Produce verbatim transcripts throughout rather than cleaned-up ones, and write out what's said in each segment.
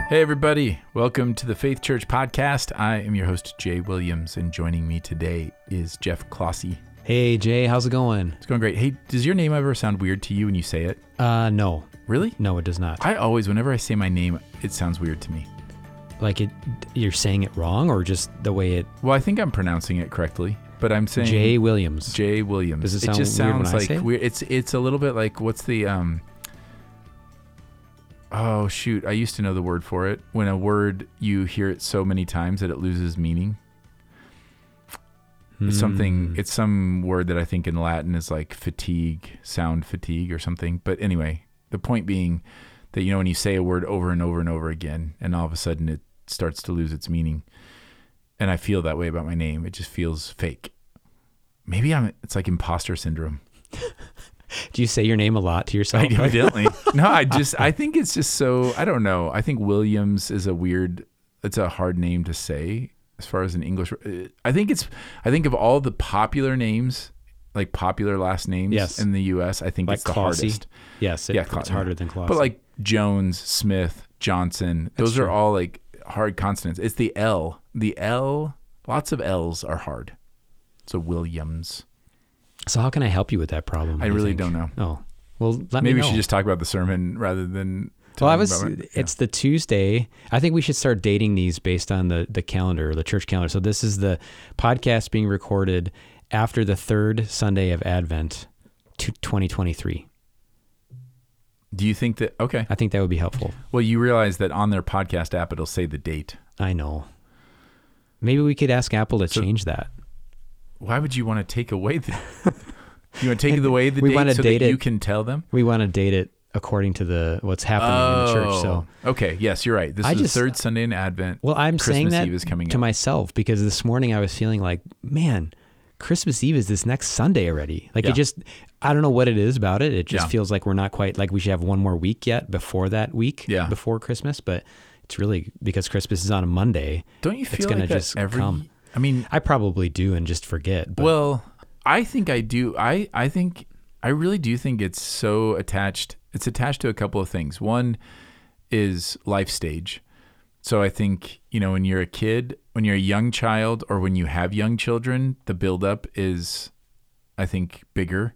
Hey everybody, welcome to the Faith Church Podcast. I am your host, Jay Williams, and joining me today is Jeff Clossy. Hey Jay, how's it going? It's going great. Hey, does your name ever sound weird to you when you say it? Uh, no. Really? No, it does not. I always, whenever I say my name, it sounds weird to me. Like it, you're saying it wrong, or just the way it? Well, I think I'm pronouncing it correctly, but I'm saying Jay Williams. Jay Williams. Does it sound it just weird sounds when I like say it? weird. It's it's a little bit like what's the um. Oh shoot! I used to know the word for it. When a word you hear it so many times that it loses meaning. It's something. It's some word that I think in Latin is like fatigue, sound fatigue, or something. But anyway, the point being that you know when you say a word over and over and over again, and all of a sudden it starts to lose its meaning. And I feel that way about my name. It just feels fake. Maybe I'm. It's like imposter syndrome. Do you say your name a lot to yourself? Evidently. No, I just, I think it's just so, I don't know. I think Williams is a weird, it's a hard name to say as far as an English. I think it's, I think of all the popular names, like popular last names yes. in the U S, I think like it's the Clossy. hardest. Yes, it, yeah, it's harder than Clossy. But like Jones, Smith, Johnson, That's those true. are all like hard consonants. It's the L. The L, lots of L's are hard. So Williams. So how can I help you with that problem? I do you really think? don't know. Oh, well, let Maybe me we know. should just talk about the sermon rather than. Well, I talking was. about it. Yeah. It's the Tuesday. I think we should start dating these based on the the calendar, the church calendar. So this is the podcast being recorded after the third Sunday of Advent, to twenty twenty-three. Do you think that, okay. I think that would be helpful. Well, you realize that on their podcast app, it'll say the date. I know. Maybe we could ask Apple to So- change that. Why would you want to take away the, you want to take away the We date wanna so date that you it. can tell them? We want to date it according to the what's happening in the church. So, okay. Yes, you're right. This I is just- the third Sunday in Advent. well, I'm Christmas saying that Eve is coming to up. myself because this morning I was feeling like, man, Christmas Eve is this next Sunday already. Like Yeah. it just, I don't know what it is about it. It just Yeah. feels like we're not quite, like we should have one more week yet before that week, Yeah. before Christmas. But it's really because Christmas is on a Monday. Don't you it's feel gonna like that just every, come. I mean, I probably do and just forget. But well, I think I do. I, I think, I really do think it's so attached. It's attached to a couple of things. One is life stage. So I think, you know, when you're a kid, when you're a young child or when you have young children, the buildup is, I think, bigger.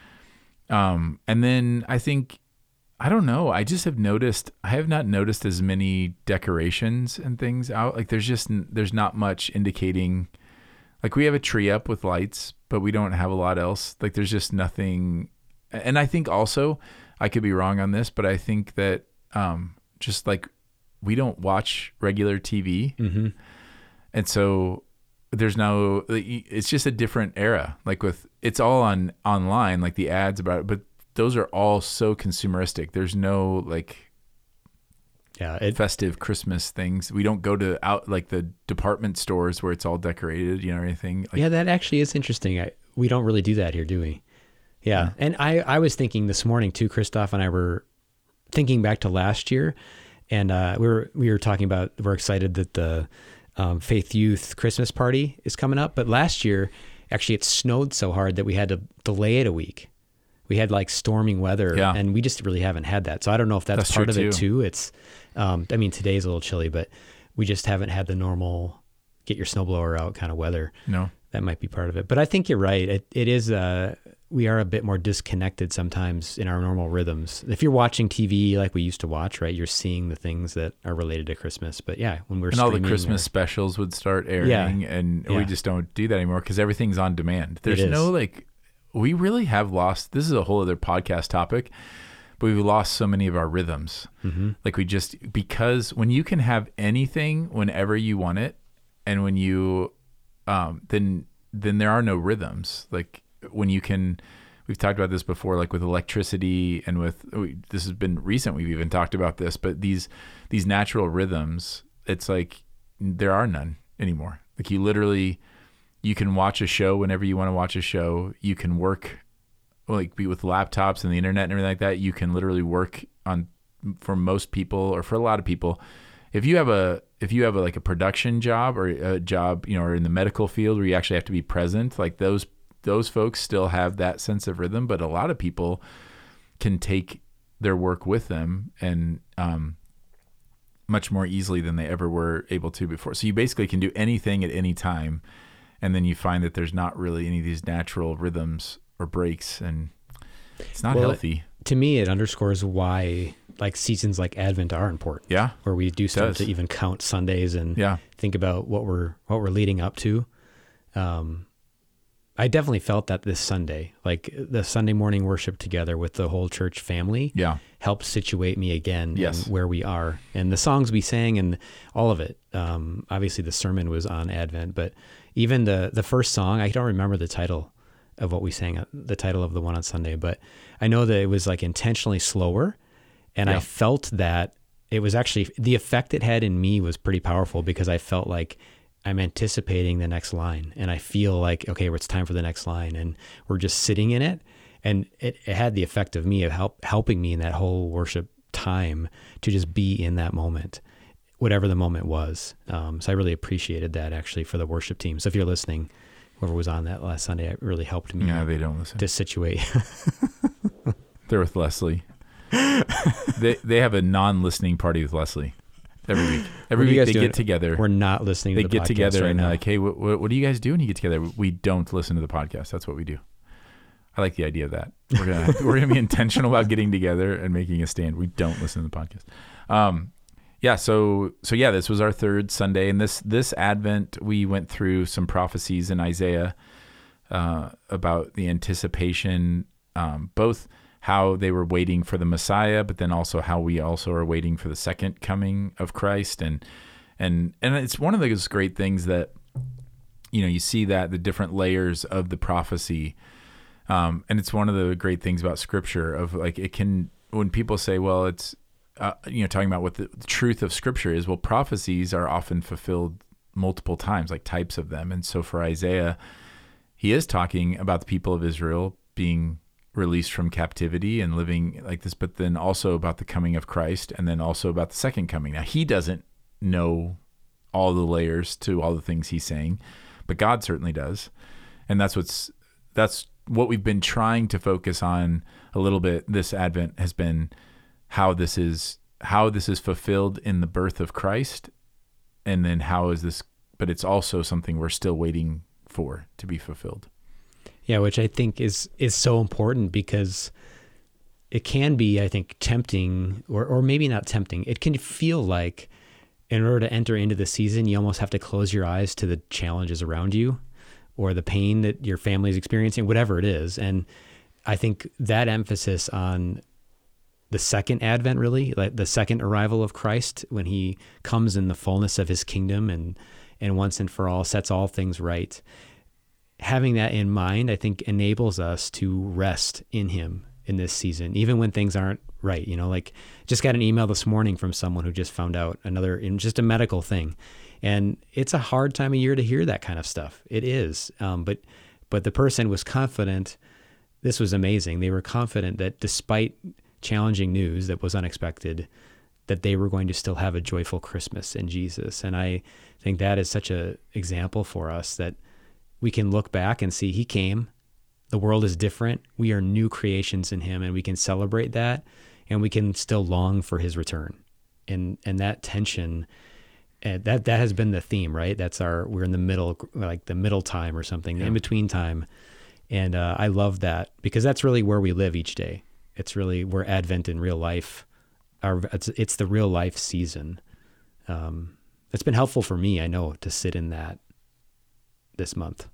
Um, and then I think, I don't know, I just have noticed, I have not noticed as many decorations and things out. Like there's just, there's not much indicating, like we have a tree up with lights, but we don't have a lot else. Like there's just nothing. And I think also, I could be wrong on this, but I think that um, just like we don't watch regular T V. mm-hmm. And so there's no, it's just a different era. Like with, it's all on online, like the ads about it, but those are all so consumeristic. There's no like yeah, it, festive Christmas things. We don't go to out like the department stores where it's all decorated, you know, or anything. Like, yeah, that actually is interesting. I, we don't really do that here, do we? Yeah. Yeah. And I, I was thinking this morning too, Christoph and I were thinking back to last year, and uh, we were we were talking about, we're excited that the um, Faith Youth Christmas party is coming up. But last year, actually, it snowed so hard that we had to delay it a week. We had like storming weather, Yeah. and we just really haven't had that. So I don't know if that's, That's part true, of it too. too. It's, um, I mean, today's a little chilly, but we just haven't had the normal get your snowblower out kind of weather. no. That might be part of it. But I think you're right. It it is, uh, we are a bit more disconnected sometimes in our normal rhythms. If you're watching T V like we used to watch, right, you're seeing the things that are related to Christmas. But yeah, when we're And all the streaming Christmas or- specials would start airing, Yeah. and Yeah. we just don't do that anymore because everything's on demand. There's is. no like, we really have lost. This is a whole other podcast topic, but we've lost so many of our rhythms. Mm-hmm. Like we just, because when you can have anything whenever you want it, and when you, um, then then there are no rhythms. Like when you can. We've talked about this before, like with electricity and with, this has been recent, we've even talked about this, but these these natural rhythms, it's like there are none anymore. Like you literally, you can watch a show whenever you want to watch a show. You can work, like be with laptops and the internet and everything like that. You can literally work on, for most people or for a lot of people, if you have a, if you have a, like a production job or a job, you know, or in the medical field where you actually have to be present, like those those folks still have that sense of rhythm, but a lot of people can take their work with them. And, um, much more easily than they ever were able to before. So you basically can do anything at any time, and then you find that there's not really any of these natural rhythms or breaks, and it's not Well, healthy. It, to me, it underscores why like seasons like Advent are important. Yeah, where we do start does. to even count Sundays and Yeah. think about what we're what we're leading up to. Um, I definitely felt that this Sunday, like the Sunday morning worship together with the whole church family, Yeah. helped situate me again Yes. in where we are. And the songs we sang and all of it. Um, obviously, the sermon was on Advent, but even the the first song, I don't remember the title of what we sang, the title of the one on Sunday, but I know that it was like intentionally slower. And Yeah. I felt that it was actually, the effect it had in me was pretty powerful because I felt like I'm anticipating the next line, and I feel like, okay, well, it's time for the next line, and we're just sitting in it. And it, it had the effect of me of help, helping me in that whole worship time to just be in that moment, whatever the moment was. Um, so I really appreciated that actually for the worship team. So if you're listening, whoever was on that last Sunday, it really helped me Yeah, they don't listen. to situate. They're with Leslie. they they have a non-listening party with Leslie every week. Every What are you week guys they doing? get together. We're not listening to They the get podcast together right and now. like, hey, what, what, what do you guys do when you get together? We don't listen to the podcast. That's what we do. I like the idea of that. We're gonna we're gonna be intentional about getting together and making a stand. We don't listen to the podcast. Um, yeah. So so yeah, this was our third Sunday, and this this Advent we went through some prophecies in Isaiah uh, about the anticipation, um, both how they were waiting for the Messiah, but then also how we also are waiting for the second coming of Christ. And, and, and it's one of those great things that, you know, you see that the different layers of the prophecy. Um, and it's one of the great things about scripture of like, it can, when people say, well, it's, uh, you know, talking about what the, the truth of scripture is, well, prophecies are often fulfilled multiple times, like types of them. And so for Isaiah, he is talking about the people of Israel being released from captivity and living like this, but then also about the coming of Christ, and then also about the second coming. Now, he doesn't know all the layers to all the things he's saying, but God certainly does. And that's what's, that's what we've been trying to focus on a little bit this Advent, has been how this is, how this is fulfilled in the birth of Christ. And then how is this, but it's also something we're still waiting for to be fulfilled. Yeah, which I think is is so important because it can be, I think, tempting, or or maybe not tempting. It can feel like in order to enter into the season, you almost have to close your eyes to the challenges around you or the pain that your family is experiencing, whatever it is. And I think that emphasis on the second advent, really, like the second arrival of Christ, when he comes in the fullness of his kingdom and and once and for all sets all things right. Having that in mind, I think, enables us to rest in him in this season, even when things aren't right. You know, like just got an email this morning from someone who just found out another, in just a medical thing. And it's a hard time of year to hear that kind of stuff. It is. Um, but, but the person was confident. This was amazing. They were confident that despite challenging news that was unexpected, that they were going to still have a joyful Christmas in Jesus. And I think that is such a example for us that we can look back and see he came, the world is different. We are new creations in him, and we can celebrate that, and we can still long for his return. And, and that tension, uh, that, that has been the theme, right? That's our, we're in the middle, like the middle time or something, Yeah. the in-between time. And uh, I love that because that's really where we live each day. It's really where Advent in real life, our, it's, it's the real life season. Um, it's been helpful for me, I know, to sit in that this month.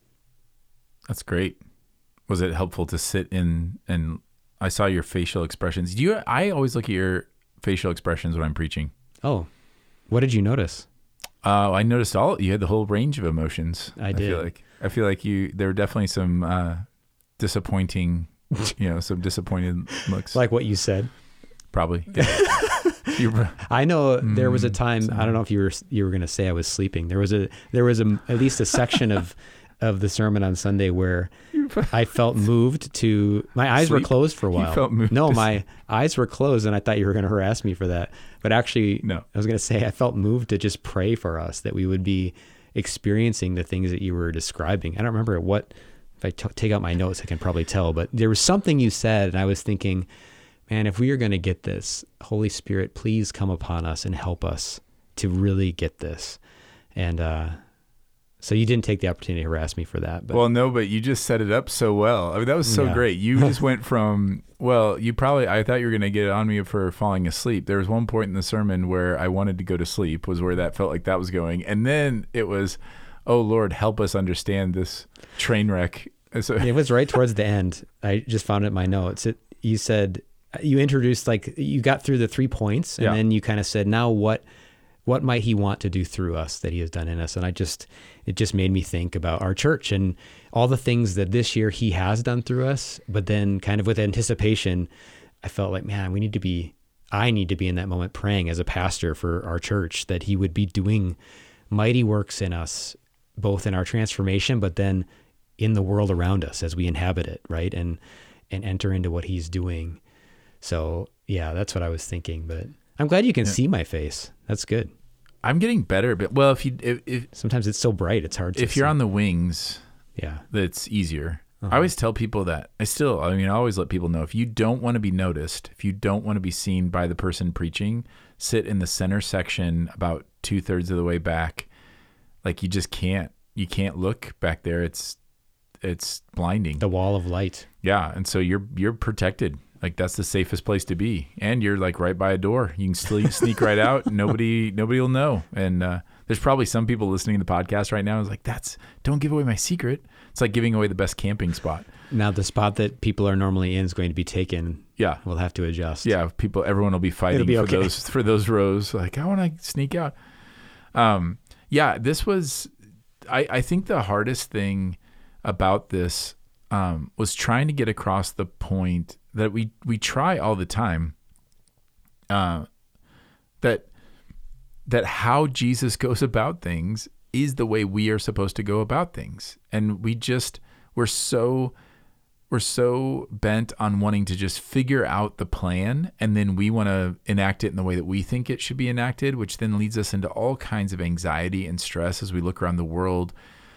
That's great. Was it helpful to sit in, and I saw your facial expressions. Do you, I always look at your facial expressions when I'm preaching. Oh, what did you notice? Uh, I noticed all, you had the whole range of emotions. I did. feel like, I feel like you, there were definitely some uh, disappointing, you know, some disappointed looks. Like what you said. Probably. Yeah. You, I know there was a Mm, time, so- I don't know if you were you were going to say I was sleeping. There was a there was a at least a section of of the sermon on Sunday where I felt moved to, my eyes were Sleep? closed for a You while. felt moved no, to my eyes were closed, and I thought you were going to harass me for that. But actually, No. I was going to say I felt moved to just pray for us that we would be experiencing the things that you were describing. I don't remember what, if I t- take out my notes, I can probably tell, but there was something you said, and I was thinking, man, if we are going to get this, Holy Spirit, please come upon us and help us to really get this. And uh, so you didn't take the opportunity to harass me for that. But. Well, no, but you just set it up so well. I mean, that was so Yeah. great. You just went from, well, you probably, I thought you were going to get on me for falling asleep. There was one point in the sermon where I wanted to go to sleep, was where that felt like that was going. And then it was, oh, Lord, help us understand this train wreck. So, It was right towards the end. I just found it in my notes. It, you said, you introduced, like, you got through the three points, and Yeah. then you kind of said, now what, what might he want to do through us that he has done in us? And I just, it just made me think about our church and all the things that this year he has done through us. But then kind of with anticipation, I felt like, man, we need to be, I need to be in that moment praying as a pastor for our church that he would be doing mighty works in us, both in our transformation, but then in the world around us as we inhabit it, right? And, and enter into what he's doing. So yeah, that's what I was thinking, but I'm glad you can Yeah. see my face. That's good. I'm getting better, but well, if you, if, if, Sometimes it's so bright, it's hard to if you're see. on the wings, Yeah. that's easier. Uh-huh. I always tell people that. I still, I mean, I always let people know, if you don't want to be noticed, if you don't want to be seen by the person preaching, sit in the center section about two thirds of the way back. Like, you just can't, you can't look back there. It's, it's blinding. The wall of light. Yeah. And so you're, you're protected. Like, that's the safest place to be. And you're like right by a door. You can sleep, sneak right out. Nobody, nobody will know. And, uh, there's probably some people listening to the podcast right now is like, that's, don't give away my secret. It's like giving away the best camping spot. Now the spot that people are normally in is going to be taken. Yeah. We'll have to adjust. Yeah. People, everyone will be fighting be for okay. those, for those rows. Like, I want to sneak out. Um, yeah, this was, I, I think the hardest thing about this, um, was trying to get across the point that we, we try all the time, uh, that, that how Jesus goes about things is the way we are supposed to go about things. And we just, we're so, we're so bent on wanting to just figure out the plan, and then we want to enact it in the way that we think it should be enacted, which then leads us into all kinds of anxiety and stress as we look around the world,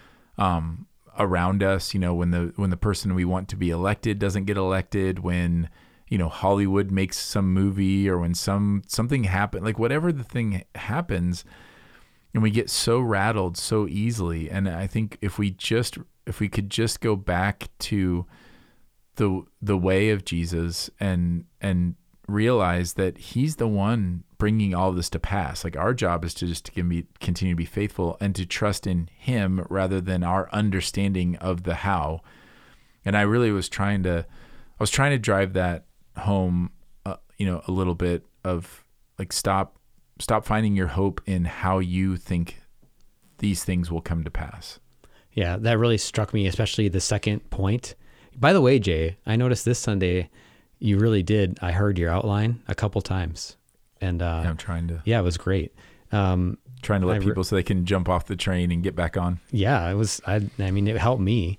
um, around us. You know, when the, when the person we want to be elected doesn't get elected, when, you know, Hollywood makes some movie, or when some, something happen, like whatever the thing happens, and we get so rattled so easily. And I think if we just, if we could just go back to the, the way of Jesus and, and realize that he's the one bringing all of this to pass. Like, our job is to just to be, continue to be faithful and to trust in him rather than our understanding of the how. And I really was trying to, I was trying to drive that home, uh, you know, a little bit of like, stop, stop finding your hope in how you think these things will come to pass. Yeah. That really struck me, especially the second point. By the way, Jay, I noticed this Sunday you really did. I heard your outline a couple times, and uh, Yeah, I'm trying to, yeah, it was great. Um, trying to let I re- people so they can jump off the train and get back on. yeah, it was, I, I mean, it helped me.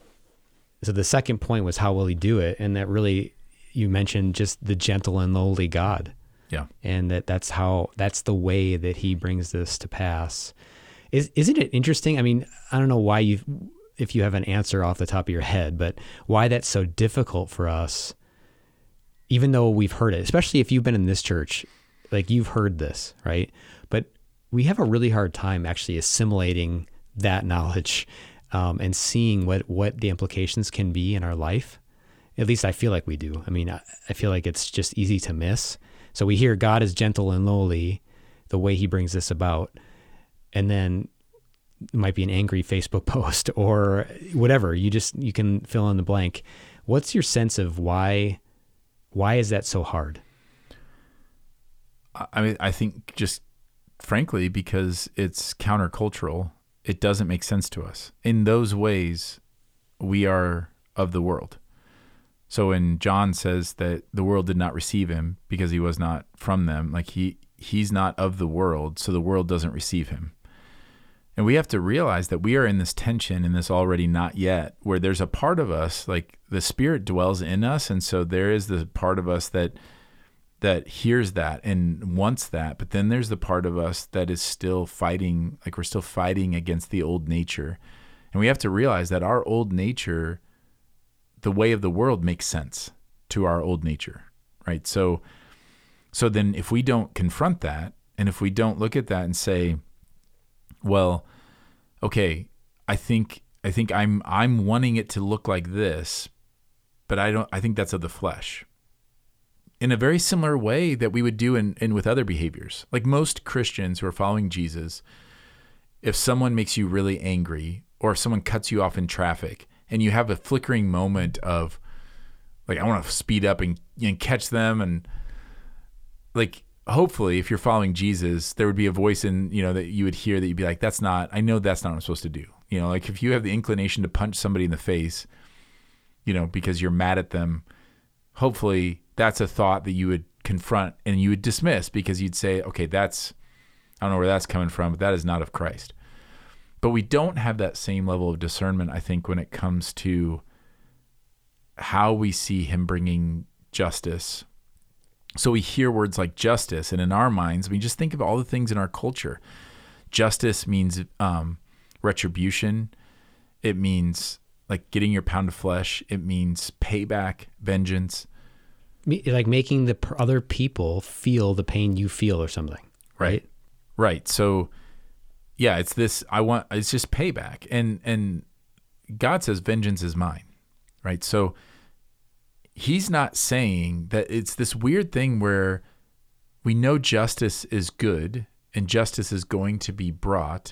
So the second point was, how will he do it? And that really, you mentioned just the gentle and lowly God. Yeah. And that that's how, that's the way that he brings this to pass. Is, isn't it interesting? I mean, I don't know why you, if you have an answer off the top of your head, but why that's so difficult for us, even though we've heard it, especially if you've been in this church, like, you've heard this, right? But we have a really hard time actually assimilating that knowledge, um, and seeing what, what the implications can be in our life. At least I feel like we do. I mean, I, I feel like it's just easy to miss. So we hear God is gentle and lowly, the way he brings this about. And then it might be an angry Facebook post or whatever. You just, you can fill in the blank. What's your sense of why, why is that so hard? I mean, I think just frankly, because it's countercultural, it doesn't make sense to us. In those ways, we are of the world. So when John says that the world did not receive him because he was not from them, like he, he's not of the world, so the world doesn't receive him. And we have to realize that we are in this tension, in this already not yet, where there's a part of us, like the Spirit dwells in us. And so there is the part of us that that hears that and wants that. But then there's the part of us that is still fighting, like we're still fighting against the old nature. And we have to realize that our old nature, the way of the world makes sense to our old nature, right? So, so then if we don't confront that, and if we don't look at that and say, well, okay, I think I think I'm I'm wanting it to look like this, but I don't I think that's of the flesh. In a very similar way that we would do in, in with other behaviors. Like most Christians who are following Jesus, if someone makes you really angry, or if someone cuts you off in traffic and you have a flickering moment of like, I want to speed up and, and catch them, and like, hopefully if you're following Jesus, there would be a voice in, you know, that you would hear that you'd be like, that's not, I know that's not what I'm supposed to do. You know, like if you have the inclination to punch somebody in the face, you know, because you're mad at them, hopefully that's a thought that you would confront and you would dismiss, because you'd say, okay, that's, I don't know where that's coming from, but that is not of Christ. But we don't have that same level of discernment, I think, when it comes to how we see him bringing justice. So we hear words like justice, and in our minds, we just think of all the things in our culture. Justice means um, retribution. It means like getting your pound of flesh. It means payback, vengeance. Like making the other people feel the pain you feel or something. Right. Right. Right. So yeah, it's this, I want, it's just payback. And, and God says, vengeance is mine. Right. So he's not saying that. It's this weird thing where we know justice is good and justice is going to be brought.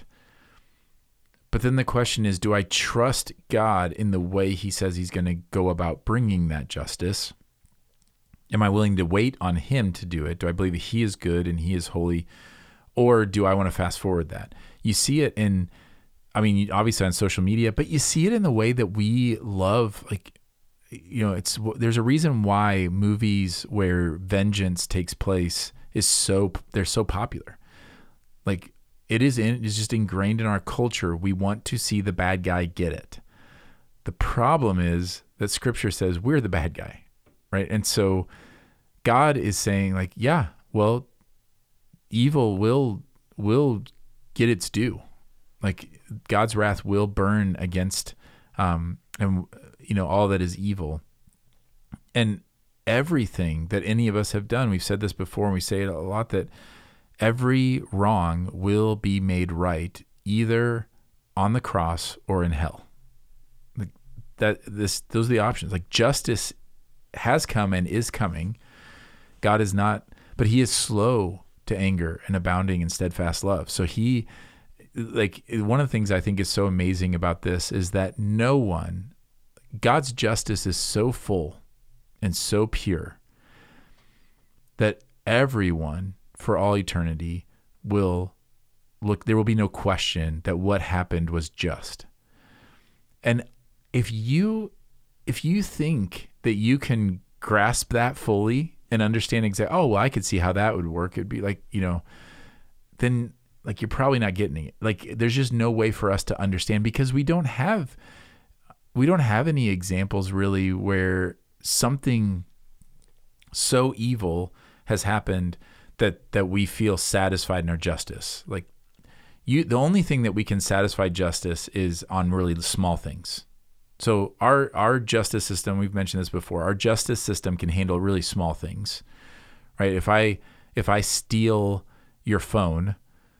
But then the question is, do I trust God in the way he says he's going to go about bringing that justice? Am I willing to wait on him to do it? Do I believe that he is good and he is holy? Or do I want to fast forward that? You see it in, I mean, obviously on social media, but you see it in the way that we love, like, you know, it's, there's a reason why movies where vengeance takes place is so, they're so popular. Like it is in, it's just ingrained in our culture. We want to see the bad guy get it. The problem is that scripture says we're the bad guy, right? And so God is saying like, yeah, well, evil will, will get its due. Like God's wrath will burn against, um, and you know, all that is evil. And everything that any of us have done, we've said this before and we say it a lot, that every wrong will be made right either on the cross or in hell. Like that, this, those are the options. Like justice has come and is coming. God is not, but he is slow to anger and abounding in steadfast love. So he, like, one of the things I think is so amazing about this is that no one, God's justice is so full and so pure that everyone for all eternity will look, there will be no question that what happened was just. And if you, if you think that you can grasp that fully and understand exactly, oh, well, I could see how that would work. It'd be like, you know, then like, you're probably not getting it. Like, there's just no way for us to understand, because we don't have, we don't have any examples really where something so evil has happened that, that we feel satisfied in our justice. Like you, the only thing that we can satisfy justice is on really small things. So our, our justice system, we've mentioned this before, our justice system can handle really small things, right? If I, if I steal your phone,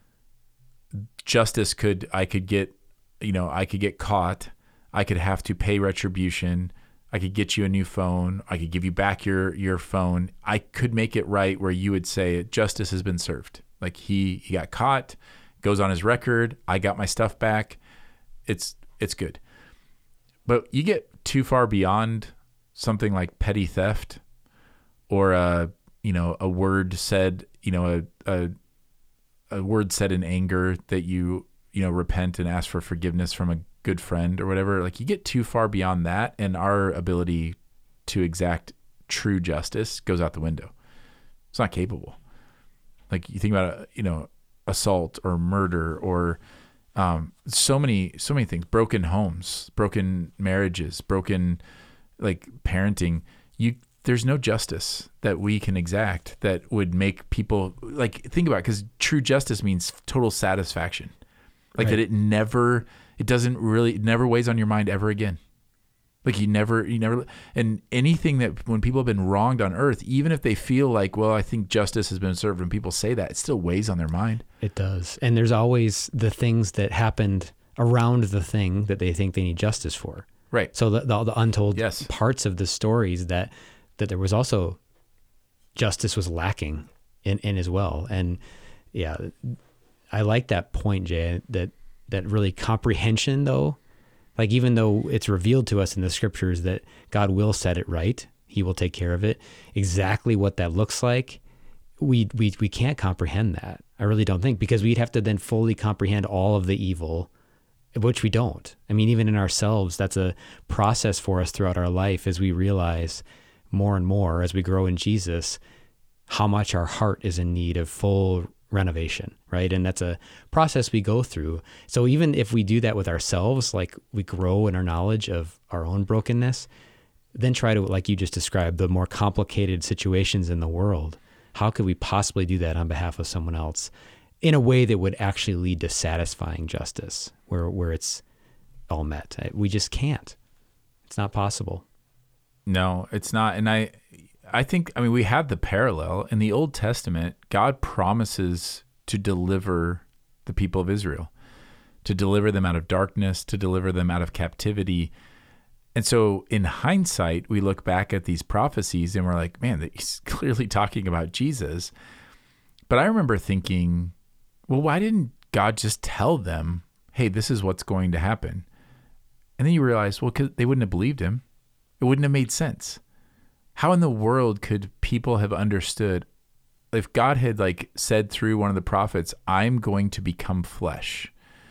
justice could, I could get, you know, I could get caught. I could have to pay retribution. I could get you a new phone. I could give you back your, your phone. I could make it right where you would say justice has been served. Like he, he got caught, goes on his record. I got my stuff back. It's, it's good. But you get too far beyond something like petty theft or a, you know, a word said, you know, a, a, a word said in anger that you, you know, repent and ask for forgiveness from a good friend or whatever. Like you get too far beyond that, and our ability to exact true justice goes out the window. It's not capable. Like you think about, you know, assault or murder or um, so many, so many things, broken homes, broken marriages, broken like parenting. You, there's no justice that we can exact that would make people like think about it, because true justice means total satisfaction. Like right. That it never, it doesn't really, it never weighs on your mind ever again. Like you never, you never, and anything that when people have been wronged on earth, even if they feel like, well, I think justice has been served, and people say that, it still weighs on their mind. It does. And there's always the things that happened around the thing that they think they need justice for. Right. So the, the, the untold yes. parts of the stories that, that there was also justice was lacking in, in as well. And yeah, I like that point, Jay, that, that really comprehension though, like even though it's revealed to us in the scriptures that God will set it right, he will take care of it, exactly what that looks like, we we we can't comprehend that. I really don't think, because we'd have to then fully comprehend all of the evil, which we don't. I mean, even in ourselves, that's a process for us throughout our life as we realize more and more as we grow in Jesus, how much our heart is in need of full renovation, right? And that's a process we go through. So even if we do that with ourselves, like we grow in our knowledge of our own brokenness, then try to, like you just described, the more complicated situations in the world, how could we possibly do that on behalf of someone else in a way that would actually lead to satisfying justice, where where it's all met? We just can't. It's not possible. No, it's not. And I I think, I mean, we have the parallel. In the Old Testament, God promises to deliver the people of Israel, to deliver them out of darkness, to deliver them out of captivity. And so in hindsight, we look back at these prophecies and we're like, man, he's clearly talking about Jesus. But I remember thinking, well, why didn't God just tell them, hey, this is what's going to happen? And then you realize, well, because they wouldn't have believed him. It wouldn't have made sense. How in the world could people have understood if God had like said through one of the prophets, I'm going to become flesh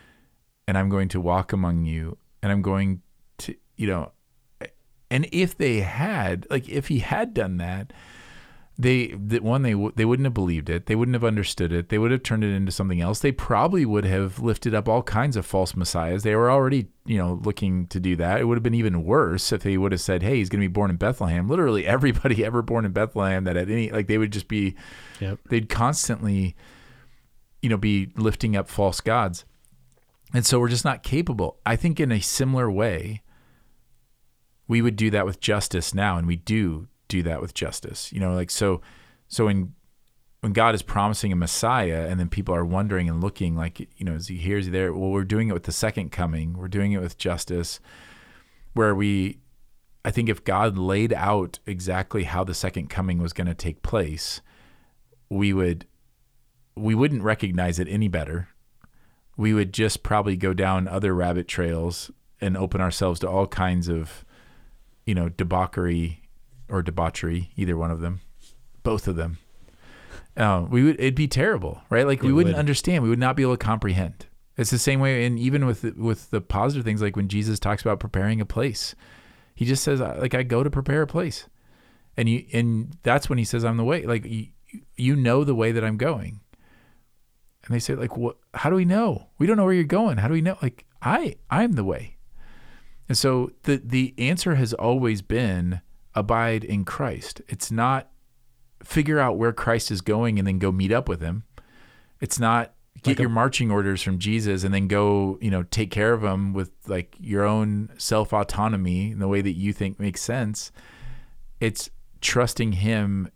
and I'm going to walk among you and I'm going to, you know, and if they had, like, if he had done that, they, that one, they, they wouldn't have believed it. They wouldn't have understood it. They would have turned it into something else. They probably would have lifted up all kinds of false messiahs. They were already, you know, looking to do that. It would have been even worse if they would have said, hey, he's going to be born in Bethlehem. Literally everybody ever born in Bethlehem that had any, like, they would just be, yep. They'd constantly, you know, be lifting up false gods. And so we're just not capable. I think in a similar way, we would do that with justice now, and we do do that with justice. You know, like, so, so when, when God is promising a Messiah and then people are wondering and looking like, you know, is he here, is he there? Well, we're doing it with the second coming. We're doing it with justice, where we, I think if God laid out exactly how the second coming was going to take place, we would, we wouldn't recognize it any better. We would just probably go down other rabbit trails and open ourselves to all kinds of, you know, debauchery or debauchery, either one of them, both of them. Um, we would, it'd be terrible, right? Like, it we wouldn't would. understand. We would not be able to comprehend. It's the same way. And even with, with the positive things, like when Jesus talks about preparing a place, he just says, like, I go to prepare a place. And you, and that's when he says, I'm the way. Like, you, you know the way that I'm going. And they say, like, what, how do we know? We don't know where you're going. How do we know? Like, I, I'm the way. And so the, the answer has always been abide in Christ. It's not figure out where Christ is going and then go meet up with him. It's not get like your a, marching orders from Jesus and then go, you know, take care of them with like your own self-autonomy in the way that you think makes sense. It's trusting him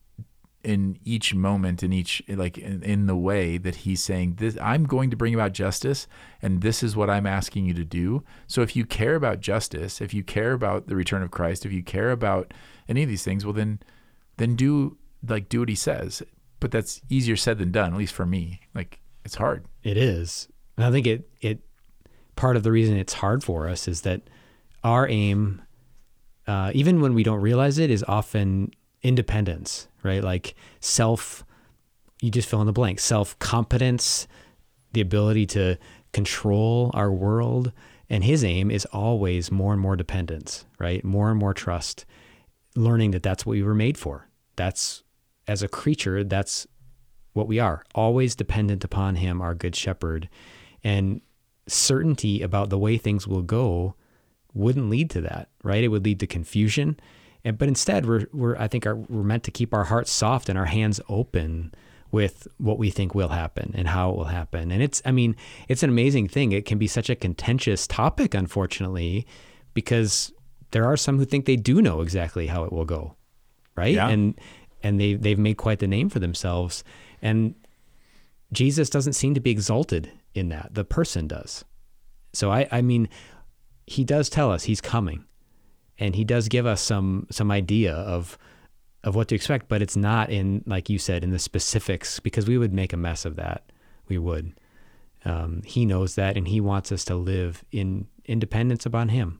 in each moment, in each, like in, in the way that he's saying, this, I'm going to bring about justice, and this is what I'm asking you to do. So if you care about justice, if you care about the return of Christ, if you care about any of these things, well, then, then do like, do what he says. But that's easier said than done, at least for me. Like, it's hard. It is. And I think it, it, part of the reason it's hard for us is that our aim, uh, even when we don't realize it, is often independence, right? Like self, you just fill in the blank, self-competence, the ability to control our world. And his aim is always more and more dependence, right? More and more trust, learning that that's what we were made for. That's, as a creature, that's what we are, always dependent upon him, our good shepherd. And certainty about the way things will go wouldn't lead to that, right? It would lead to confusion. And, but instead, we're, we're I think our, we're meant to keep our hearts soft and our hands open with what we think will happen and how it will happen. And it's, I mean, it's an amazing thing. It can be such a contentious topic, unfortunately, because there are some who think they do know exactly how it will go, right? Yeah. And and they they've made quite the name for themselves. And Jesus doesn't seem to be exalted in that. The person does. So I, I mean, he does tell us he's coming, and he does give us some some idea of of what to expect, but it's not in, like you said, in the specifics, because we would make a mess of that. We would. Um, he knows that, and he wants us to live in independence upon him.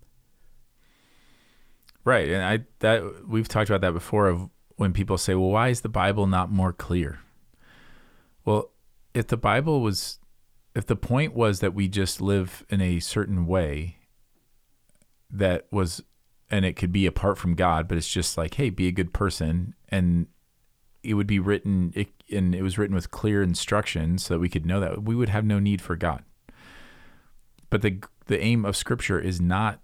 Right. And I that we've talked about that before, of when people say, well, why is the Bible not more clear? Well, if the Bible was, if the point was that we just live in a certain way that was, and it could be apart from God, but it's just like, hey, be a good person, and it would be written, it, and it was written with clear instructions so that we could know that, we would have no need for God. But the the aim of Scripture is not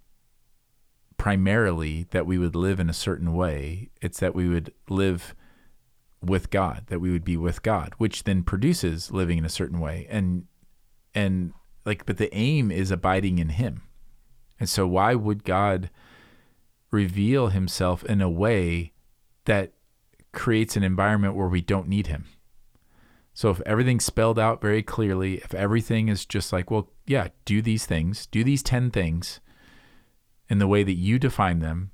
primarily that we would live in a certain way. It's that we would live with God, that we would be with God, which then produces living in a certain way. And and like, but the aim is abiding in him. And so why would God reveal himself in a way that creates an environment where we don't need him? So if everything's spelled out very clearly, if everything is just like, well, yeah, do these things, do these ten things in the way that you define them,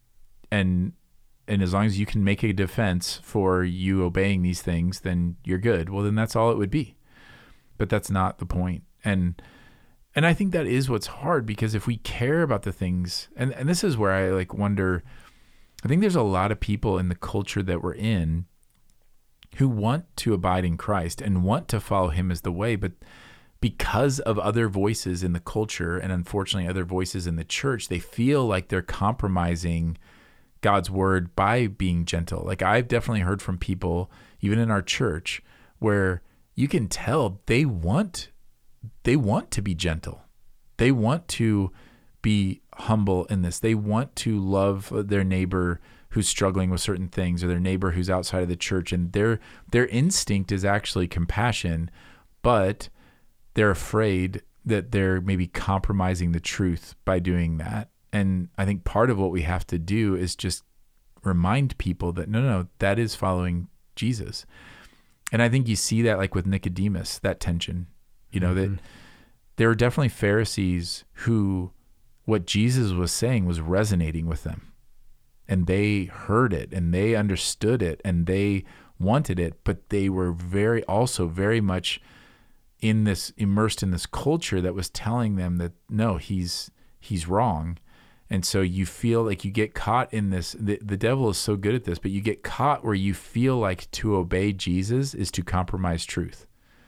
and and as long as you can make a defense for you obeying these things, then you're good. Well, then that's all it would be. But that's not the point. And and I think that is what's hard, because if we care about the things, and, and this is where I like wonder, I think there's a lot of people in the culture that we're in who want to abide in Christ and want to follow him as the way, but because of other voices in the culture, and unfortunately other voices in the church, they feel like they're compromising God's word by being gentle. Like, I've definitely heard from people, even in our church, where you can tell they want, they want to be gentle. They want to be humble in this. They want to love their neighbor who's struggling with certain things, or their neighbor who's outside of the church. And their, their instinct is actually compassion, but they're afraid that they're maybe compromising the truth by doing that. And I think part of what we have to do is just remind people that, no, no, no, that is following Jesus. And I think you see that like with Nicodemus, that tension, you know, mm-hmm. that there are definitely Pharisees who what Jesus was saying was resonating with them, and they heard it and they understood it and they wanted it, but they were very, also very much in this, immersed in this culture that was telling them that, no, he's, he's wrong. And so you feel like you get caught in this, the, the devil is so good at this, but you get caught where you feel like to obey Jesus is to compromise truth.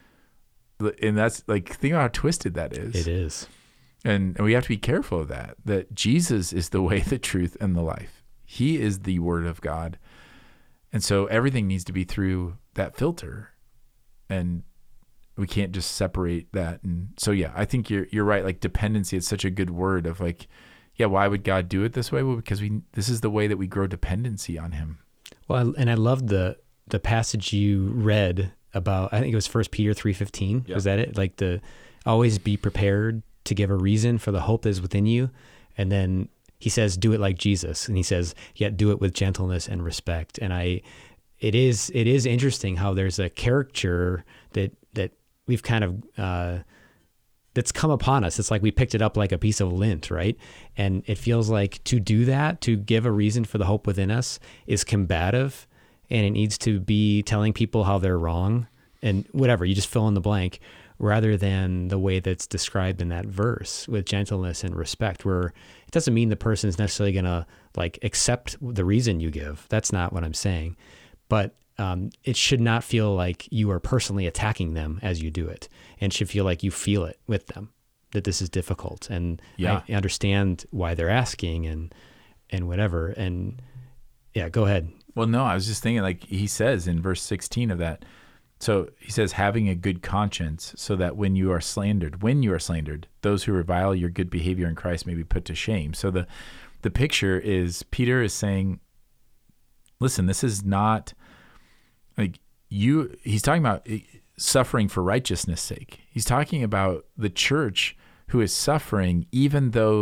And that's like, think about how twisted that is. It is. And, and we have to be careful of that, that Jesus is the way, the truth, and the life. He is the word of God. And so everything needs to be through that filter, and we can't just separate that. And so, yeah, I think you're, you're right. Like, dependency is such a good word of like, yeah, why would God do it this way? Well, because we, this is the way that we grow dependency on him. Well, and I love the, the passage you read about, I think it was First Peter three fifteen. Yep. Was that it? Like, the, always be prepared to give a reason for the hope that is within you. And then he says, do it like Jesus. And he says, yet do it with gentleness and respect. And I, it is, it is interesting how there's a caricature that, that we've kind of, uh, that's come upon us. It's like we picked it up like a piece of lint, right? And it feels like to do that, to give a reason for the hope within us, is combative, and it needs to be telling people how they're wrong and whatever, you just fill in the blank, rather than the way that's described in that verse with gentleness and respect, where it doesn't mean the person is necessarily going to like accept the reason you give. That's not what I'm saying. But um, it should not feel like you are personally attacking them as you do it, and should feel like you feel it with them, that this is difficult. And yeah. I understand why they're asking and, and whatever. And yeah, go ahead. Well, no, I was just thinking, like he says in verse sixteen of that, so he says, having a good conscience, so that when you are slandered, when you are slandered, those who revile your good behavior in Christ may be put to shame. So the, the picture is, Peter is saying, listen, this is not like you, he's talking about suffering for righteousness' sake. He's talking about the church who is suffering, even though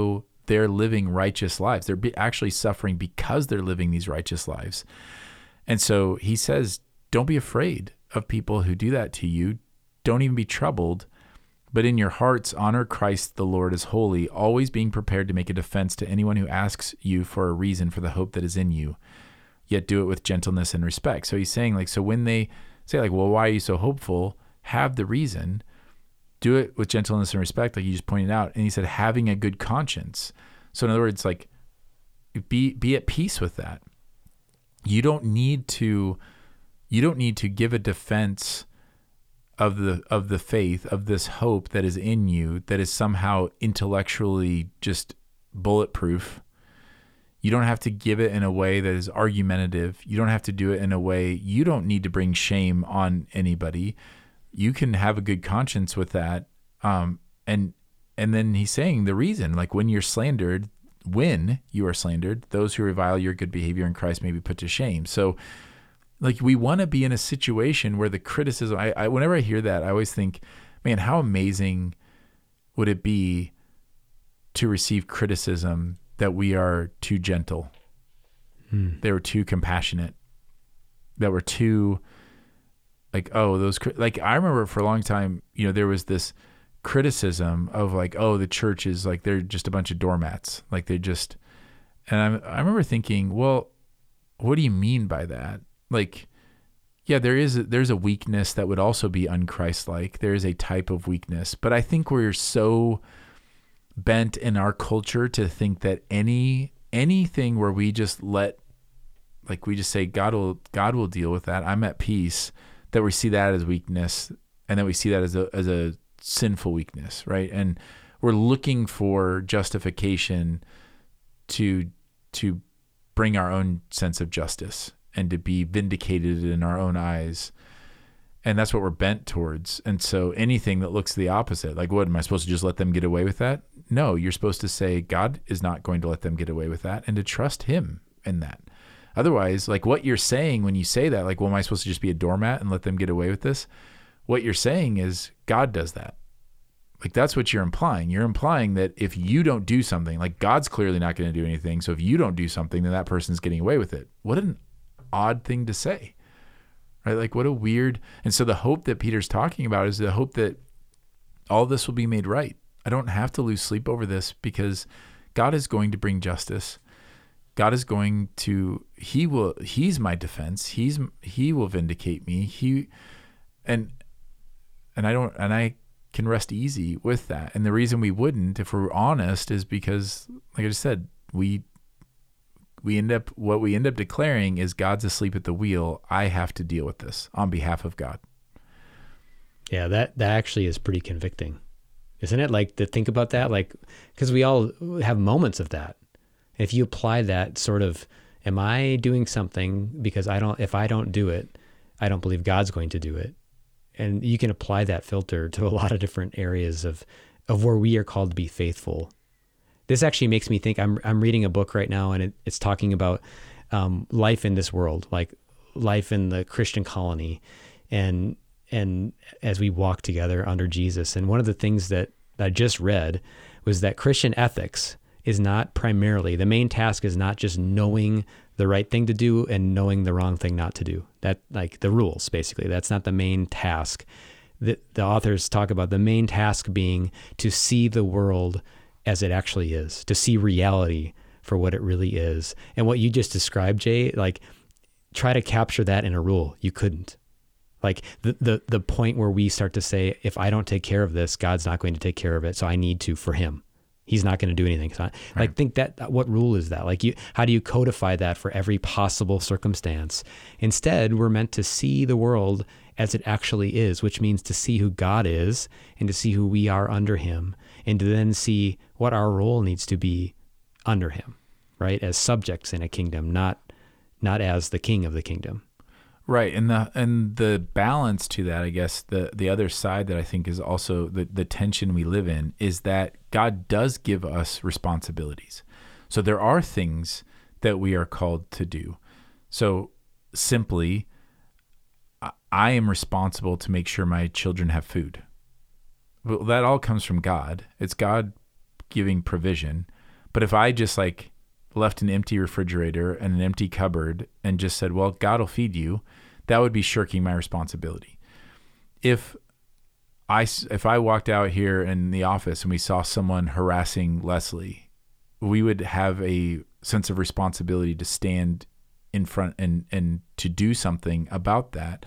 they're living righteous lives. They're be- actually suffering because they're living these righteous lives. And so he says, don't be afraid of people who do that to you. Don't even be troubled, but in your hearts, honor Christ the Lord as holy, always being prepared to make a defense to anyone who asks you for a reason for the hope that is in you, yet do it with gentleness and respect. So he's saying, like, so when they say, like, well, why are you so hopeful? Have the reason. Do it with gentleness and respect, like you just pointed out. And he said, having a good conscience. So in other words, like, be be at peace with that. You don't need to, you don't need to give a defense of the of the faith, of this hope that is in you, that is somehow intellectually just bulletproof. You don't have to give it in a way that is argumentative. You don't have to do it in a way, you don't need to bring shame on anybody. You can have a good conscience with that. Um, and and then he's saying the reason, like when you're slandered, when you are slandered, those who revile your good behavior in Christ may be put to shame. So like we want to be in a situation where the criticism, I, I whenever I hear that, I always think, man, how amazing would it be to receive criticism that we are too gentle, hmm. they were too compassionate, that were too like, oh, those, like, I remember for a long time, you know, there was this criticism of like, oh, the church is like, they're just a bunch of doormats. Like they just, and I I remember thinking, well, what do you mean by that? Like, yeah, there is, a, there's a weakness that would also be un-Christ-like. There is a type of weakness, but I think we're so bent in our culture to think that any, anything where we just let, like we just say, God will, God will deal with that. I'm at peace. That we see that as weakness, and that we see that as a as a sinful weakness, right? And we're looking for justification to to bring our own sense of justice and to be vindicated in our own eyes, and that's what we're bent towards. And so anything that looks the opposite, like, what am I supposed to just let them get away with that? No, you're supposed to say God is not going to let them get away with that, and to trust Him in that. Otherwise, like what you're saying when you say that, like, well, am I supposed to just be a doormat and let them get away with this? What you're saying is God does that. Like, that's what you're implying. You're implying that if you don't do something, like God's clearly not going to do anything. So if you don't do something, then that person's getting away with it. What an odd thing to say, right? Like what a weird, and so the hope that Peter's talking about is the hope that all this will be made right. I don't have to lose sleep over this because God is going to bring justice. God is going to, he will, he's my defense. He's, he will vindicate me. He, and, and I don't, and I can rest easy with that. And the reason we wouldn't, if we're honest, is because, like I just said, we, we end up, what we end up declaring is God's asleep at the wheel. I have to deal with this on behalf of God. Yeah, that, that actually is pretty convicting, isn't it? Like to think about that, like, because we all have moments of that. If you apply that sort of, am I doing something because I don't, if I don't do it, I don't believe God's going to do it. And you can apply that filter to a lot of different areas of, of where we are called to be faithful. This actually makes me think, I'm, I'm reading a book right now, and it, it's talking about um, life in this world, like life in the Christian colony. And, and as we walk together under Jesus. And one of the things that I just read was that Christian ethics is not primarily, the main task is not just knowing the right thing to do and knowing the wrong thing not to do. That, like the rules, basically, that's not the main task. The, the authors talk about the main task being to see the world as it actually is, to see reality for what it really is. And what you just described, Jay, like try to capture that in a rule. You couldn't. Like the, the, the point where we start to say, if I don't take care of this, God's not going to take care of it. So I need to for Him. He's not going to do anything. So I, right. Like, think that, what rule is that? Like, you, how do you codify that for every possible circumstance? Instead, we're meant to see the world as it actually is, which means to see who God is and to see who we are under Him, and to then see what our role needs to be under Him, right? As subjects in a kingdom, not, not as the king of the kingdom. Right. And the, and the balance to that, I guess the, the other side that I think is also the, the tension we live in is that God does give us responsibilities. So there are things that we are called to do. So simply, I am responsible to make sure my children have food. Well, that all comes from God. It's God giving provision. But if I just like left an empty refrigerator and an empty cupboard and just said, well, God will feed you, that would be shirking my responsibility. If I, if I walked out here in the office and we saw someone harassing Leslie, we would have a sense of responsibility to stand in front and, and to do something about that,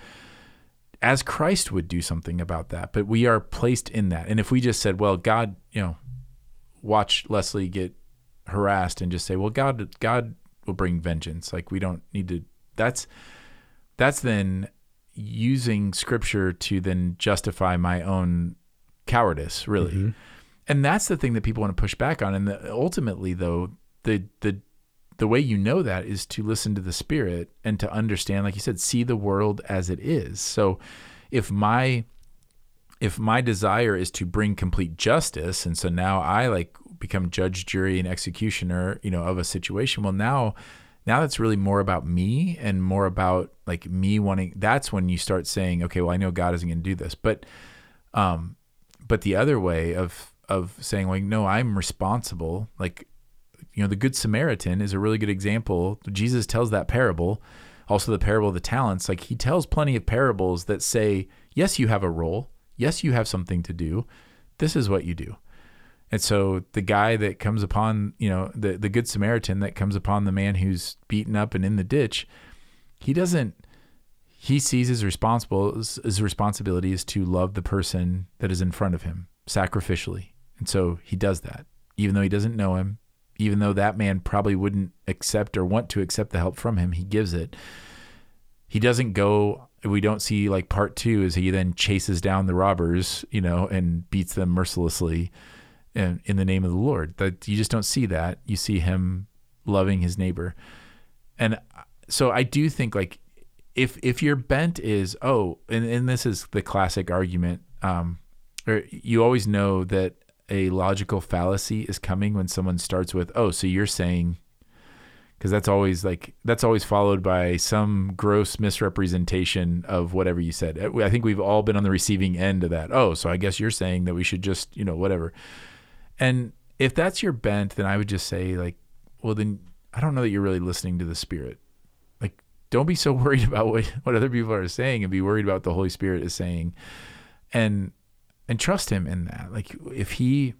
as Christ would do something about that. But we are placed in that. And if we just said, well, God, you know, watch Leslie get harassed and just say, well, God, God will bring vengeance. Like we don't need to, that's, that's then using scripture to then justify my own cowardice, really. Mm-hmm. And that's the thing that people want to push back on. And the, ultimately though, the, the, the way you know that is to listen to the Spirit and to understand, like you said, see the world as it is. So if my, if my desire is to bring complete justice, and so now I like become judge, jury, and executioner, you know, of a situation, well, now, now that's really more about me and more about like me wanting, that's when you start saying, okay, well, I know God isn't going to do this, but, um, but the other way of, of saying like, no, I'm responsible. Like, you know, the Good Samaritan is a really good example. Jesus tells that parable, also the parable of the talents. Like he tells plenty of parables that say, yes, you have a role. Yes, you have something to do. This is what you do. And so the guy that comes upon, you know, the, the Good Samaritan that comes upon the man who's beaten up and in the ditch, he doesn't, he sees his responsible, his responsibility is to love the person that is in front of him sacrificially. And so he does that, even though he doesn't know him, even though that man probably wouldn't accept or want to accept the help from him, he gives it. He doesn't go, we don't see like part two is he then chases down the robbers, you know, and beats them mercilessly in, in the name of the Lord. That you just don't see that. You see him loving his neighbor. And so I do think like if if your bent is, oh, and, and this is the classic argument, um, or you always know that a logical fallacy is coming when someone starts with, oh, so you're saying, because that's always like, that's always followed by some gross misrepresentation of whatever you said. I think we've all been on the receiving end of that. Oh, so I guess you're saying that we should just, you know, whatever. And if that's your bent, then I would just say like, well, then I don't know that you're really listening to the Spirit. Like, don't be so worried about what, what other people are saying and be worried about what the Holy Spirit is saying. And, and trust him in that. Like if he,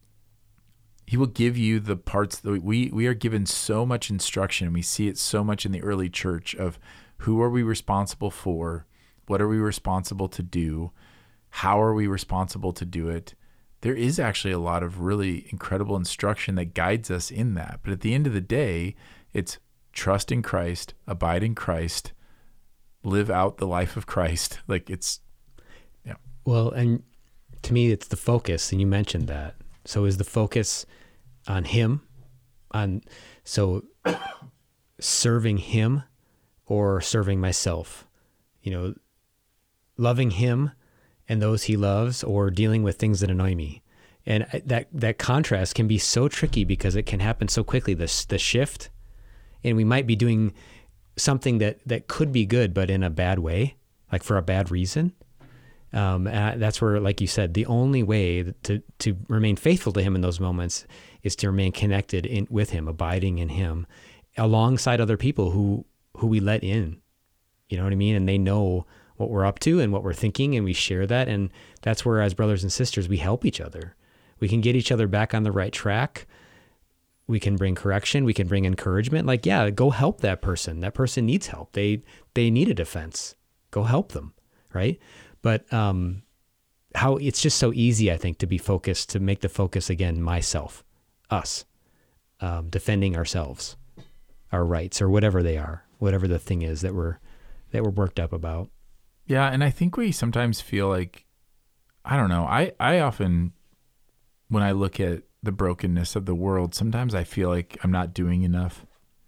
he will give you the parts that we, we are given so much instruction. We see it so much in the early church of who are we responsible for? What are we responsible to do? How are we responsible to do it? There is actually a lot of really incredible instruction that guides us in that. But at the end of the day, it's trust in Christ, abide in Christ, live out the life of Christ. Like it's, yeah. Well, and to me, it's the focus. And you mentioned that. So is the focus on him, on, so serving him or serving myself, you know, loving him and those he loves, or dealing with things that annoy me. And that, that contrast can be so tricky because it can happen so quickly, this, the shift, and we might be doing something that, that could be good, but in a bad way, like for a bad reason. Um, and that's where, like you said, the only way to, to remain faithful to him in those moments is to remain connected in with him, abiding in him, alongside other people who, who we let in, you know what I mean? And they know what we're up to and what we're thinking, and we share that. And that's where, as brothers and sisters, we help each other. We can get each other back on the right track. We can bring correction. We can bring encouragement. Like, yeah, go help that person. That person needs help. They, they need a defense. Go help them. Right. But, um, how it's just so easy, I think, to be focused, to make the focus again, myself, us, um, defending ourselves, our rights, or whatever they are, whatever the thing is that we're, that we're worked up about. Yeah. And I think we sometimes feel like, I don't know, I, I often, when I look at the brokenness of the world, sometimes I feel like I'm not doing enough.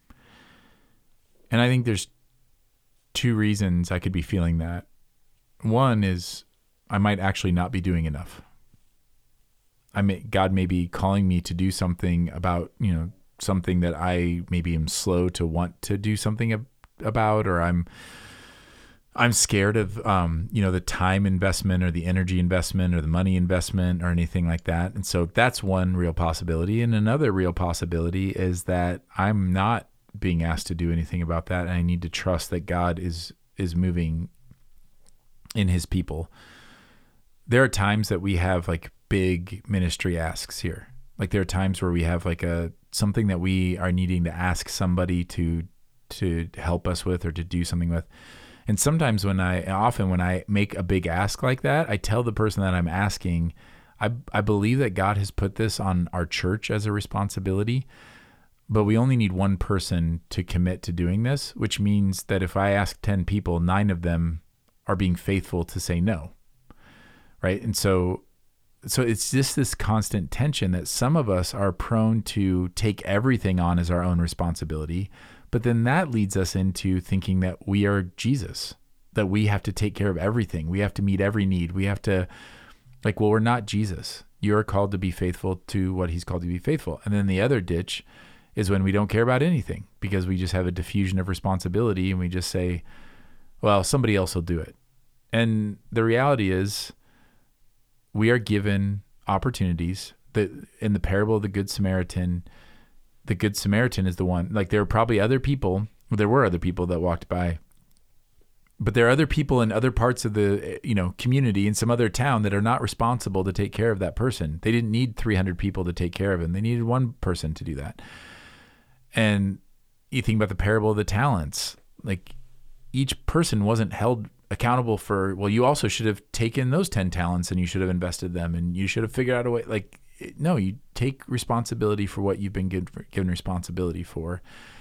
And I think there's two reasons I could be feeling that. One is I might actually not be doing enough. I may, God may be calling me to do something about, you know, something that I maybe am slow to want to do something ab- about, or I'm, I'm scared of, um, you know, the time investment or the energy investment or the money investment or anything like that. And so that's one real possibility. And another real possibility is that I'm not being asked to do anything about that. And I need to trust that God is, is moving in his people. There are times that we have like big ministry asks here. Like there are times where we have like a, something that we are needing to ask somebody to, to help us with or to do something with. And sometimes when I, often when I make a big ask like that, I tell the person that I'm asking, I, I believe that God has put this on our church as a responsibility, but we only need one person to commit to doing this, which means that if I ask ten people, nine of them are being faithful to say no. Right. And so, so it's just this constant tension that some of us are prone to take everything on as our own responsibility. But then that leads us into thinking that we are Jesus, that we have to take care of everything. We have to meet every need. We have to, like, well, we're not Jesus. You are called to be faithful to what he's called to be faithful. And then the other ditch is when we don't care about anything because we just have a diffusion of responsibility and we just say, well, somebody else will do it. And the reality is we are given opportunities that in the parable of the Good Samaritan, the Good Samaritan is the one, like there are probably other people, there were other people that walked by, but there are other people in other parts of the, you know, community in some other town that are not responsible to take care of that person. They didn't need three hundred people to take care of him. They needed one person to do that. And you think about the parable of the talents, like each person wasn't held accountable for, well, you also should have taken those ten talents and you should have invested them and you should have figured out a way, like, no, you take responsibility for what you've been given, given responsibility for.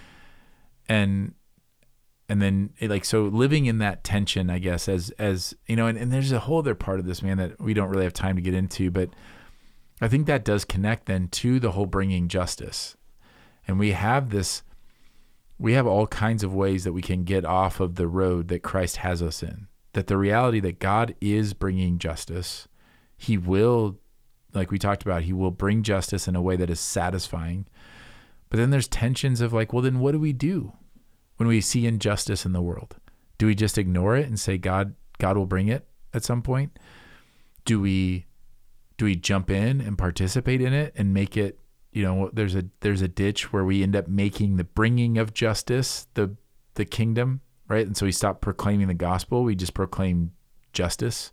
And, and then it, like, so living in that tension, I guess, as, as, you know, and, and there's a whole other part of this, man, that we don't really have time to get into, but I think that does connect then to the whole bringing justice. And we have this, we have all kinds of ways that we can get off of the road that Christ has us in, that the reality that God is bringing justice, he will, like we talked about, he will bring justice in a way that is satisfying. But then there's tensions of like, well, then what do we do when we see injustice in the world? Do we just ignore it and say, God, God will bring it at some point? Do we, do we jump in and participate in it and make it, you know, there's a, there's a ditch where we end up making the bringing of justice, the, the kingdom, right? And so we stop proclaiming the gospel. We just proclaim justice.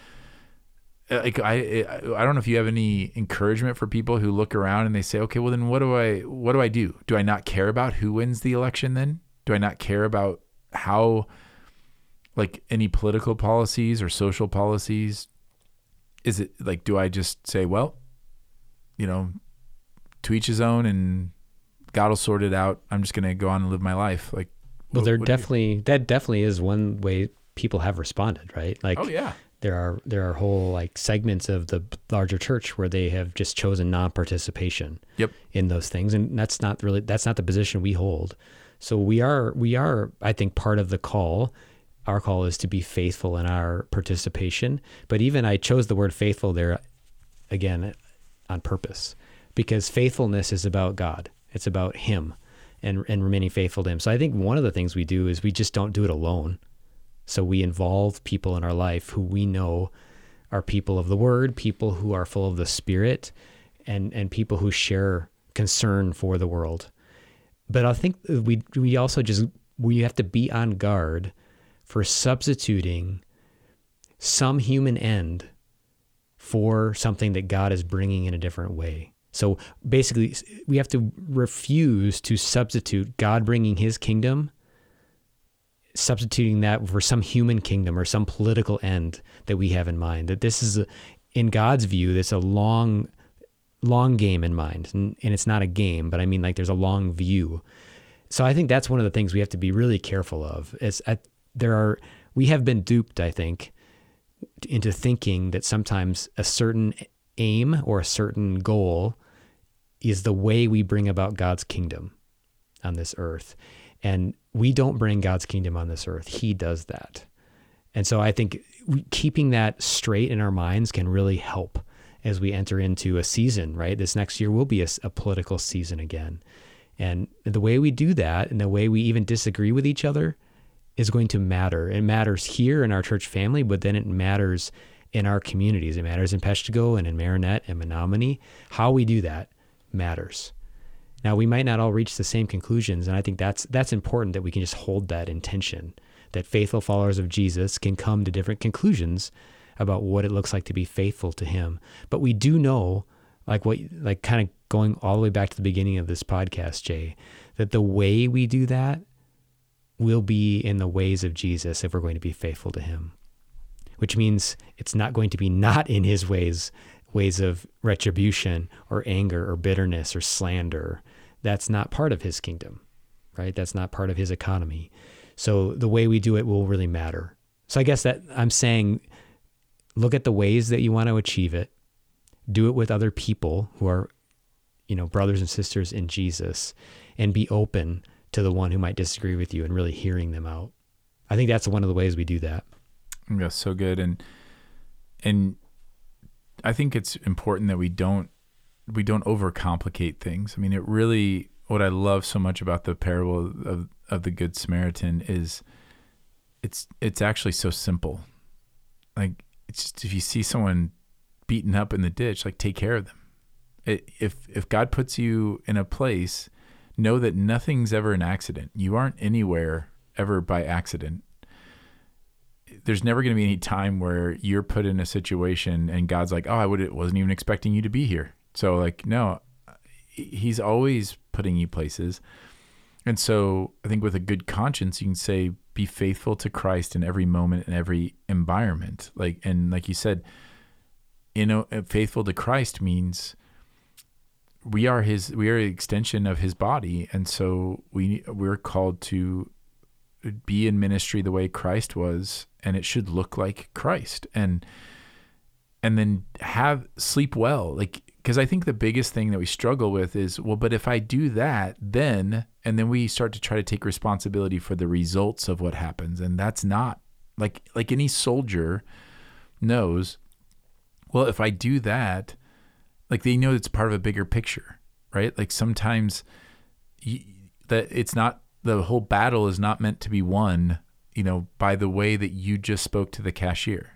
Like I, I don't know if you have any encouragement for people who look around and they say, okay, well then what do I, what do I do? Do I not care about who wins the election then? Do I not care about how, like any political policies or social policies? Is it like, do I just say, well, you know, to each his own and God will sort it out. I'm just going to go on and live my life. Like, well, what, there what definitely, that definitely is one way people have responded, right? Like, oh yeah. There are there are whole like segments of the larger church where they have just chosen non-participation yep. in those things, and that's not really that's not the position we hold. So we are we are I think part of the call. Our call is to be faithful in our participation. But even I chose the word faithful there again on purpose because faithfulness is about God. It's about Him and and remaining faithful to Him. So I think one of the things we do is we just don't do it alone. So we involve people in our life who we know are people of the word, people who are full of the Spirit, and, and people who share concern for the world. But I think we we also just, we have to be on guard for substituting some human end for something that God is bringing in a different way. So basically, we have to refuse to substitute God bringing His kingdom, substituting that for some human kingdom or some political end that we have in mind. That this is, a, in God's view, that's a long, long game in mind. And, and it's not a game, but I mean, like, there's a long view. So I think that's one of the things we have to be really careful of. Is at, there are, we have been duped, I think, into thinking that sometimes a certain aim or a certain goal is the way we bring about God's kingdom on this earth. And we don't bring God's kingdom on this earth. He does that. And so I think we, keeping that straight in our minds can really help as we enter into a season, right? This next year will be a, a political season again. And the way we do that and the way we even disagree with each other is going to matter. It matters here in our church family, but then it matters in our communities. It matters in Peshtigo and in Marinette and Menominee. How we do that matters. Now, we might not all reach the same conclusions, and I think that's that's important that we can just hold that intention, that faithful followers of Jesus can come to different conclusions about what it looks like to be faithful to him. But we do know, like what, like kind of going all the way back to the beginning of this podcast, Jay, that the way we do that will be in the ways of Jesus if we're going to be faithful to him, which means it's not going to be not in his ways, ways of retribution or anger or bitterness or slander. That's not part of his kingdom, right? That's not part of his economy. So the way we do it will really matter. So I guess that I'm saying, look at the ways that you want to achieve it. Do it with other people who are, you know, brothers and sisters in Jesus, and be open to the one who might disagree with you and really hearing them out. I think that's one of the ways we do that. That's so good. And, and I think it's important that we don't, we don't overcomplicate things. I mean, it really, what I love so much about the parable of, of the Good Samaritan is it's, it's actually so simple. Like, it's just, if you see someone beaten up in the ditch, like, take care of them. It, if, if God puts you in a place, know that nothing's ever an accident. You aren't anywhere ever by accident. There's never going to be any time where you're put in a situation and God's like, oh, I would, wasn't even expecting you to be here. So like, no, he's always putting you places. And so I think with a good conscience, you can say, be faithful to Christ in every moment and every environment. Like, and like you said, you know, faithful to Christ means we are his, we are an extension of his body. And so we, we're called to be in ministry the way Christ was, and it should look like Christ. And, and then have sleep well. Like, because I think the biggest thing that we struggle with is, well, but if I do that, then, and then we start to try to take responsibility for the results of what happens. And that's not like, like any soldier knows, well, if I do that, like they know it's part of a bigger picture, right? Like sometimes you, that it's not, the whole battle is not meant to be won, you know, by the way that you just spoke to the cashier.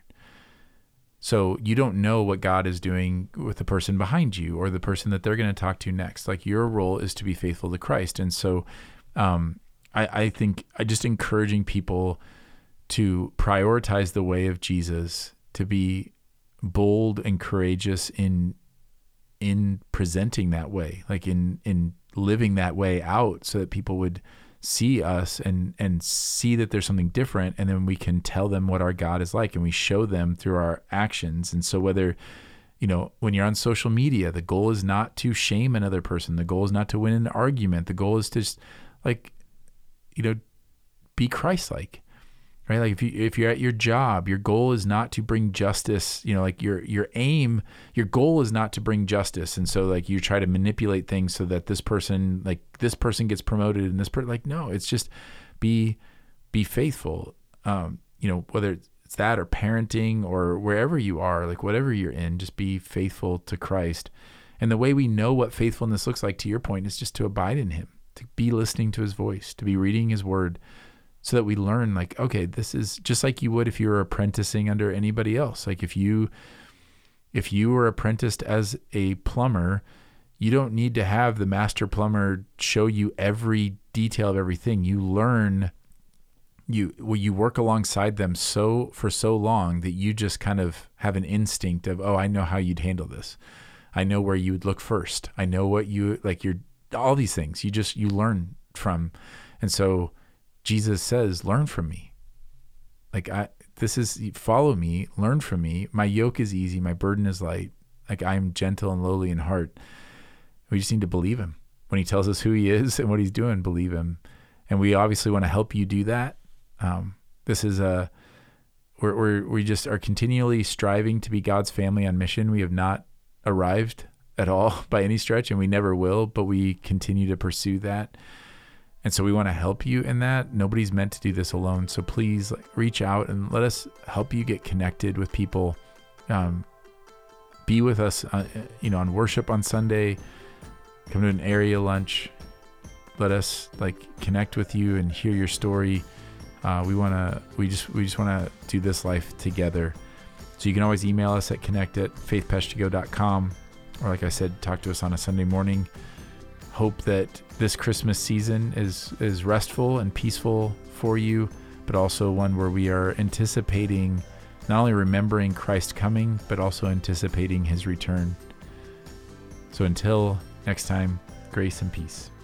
So you don't know what God is doing with the person behind you or the person that they're going to talk to next. Like your role is to be faithful to Christ. And so um, I, I think I just encouraging people to prioritize the way of Jesus, to be bold and courageous in in presenting that way, like in in living that way out, so that people would see us and and see that there's something different, and then we can tell them what our God is like, and we show them through our actions. And so whether, you know, when you're on social media, the goal is not to shame another person, the goal is not to win an argument, the goal is to just like, you know, be Christ-like, right? Like if you if you're at your job, your goal is not to bring justice, you know, like your your aim, your goal is not to bring justice. And so like you try to manipulate things so that this person, like this person gets promoted and this person, like, no, it's just be be faithful. Um, you know, whether it's that or parenting or wherever you are, like whatever you're in, just be faithful to Christ. And the way we know what faithfulness looks like, to your point, is just to abide in him, to be listening to his voice, to be reading his word, so that we learn, like, okay, this is just like you would if you were apprenticing under anybody else. Like if you, if you were apprenticed as a plumber, you don't need to have the master plumber show you every detail of everything. You learn, you, well, you work alongside them so for so long that you just kind of have an instinct of, oh, I know how you'd handle this. I know where you would look first. I know what you, like you're, all these things you just, you learn from. And so Jesus says, learn from me. Like I, this is, follow me, learn from me. My yoke is easy. My burden is light. Like I am gentle and lowly in heart. We just need to believe him when he tells us who he is and what he's doing, believe him. And we obviously want to help you do that. Um, this is a, we're, we're, we just are continually striving to be God's family on mission. We have not arrived at all by any stretch, and we never will, but we continue to pursue that. And so we want to help you in that. Nobody's meant to do this alone. So please like, reach out and let us help you get connected with people. Um, be with us, uh, you know, on worship on Sunday. Come to an area lunch. Let us like connect with you and hear your story. Uh, we want to, we just, we just want to do this life together. So you can always email us at connect at faith peshtigo dot com. Or like I said, talk to us on a Sunday morning. Hope that this Christmas season is, is restful and peaceful for you, but also one where we are anticipating, not only remembering Christ coming, but also anticipating his return. So until next time, grace and peace.